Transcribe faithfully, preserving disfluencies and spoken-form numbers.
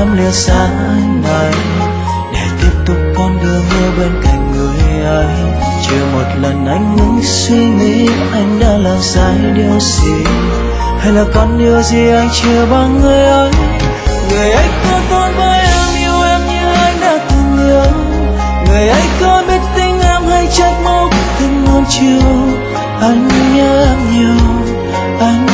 sớm lìa xa anh này, để tiếp tục con đường yêu bên cạnh người ấy. Chưa một lần anh ngừng suy nghĩ anh đã làm sai điều gì, hay là còn điều gì anh chưa bằng người ấy. Người ấy có tốt với em, yêu em như anh đã từng yêu. Người ấy có biết tình em hay trách móc từng ngón chiều. Anh nhớ em nhiều, anh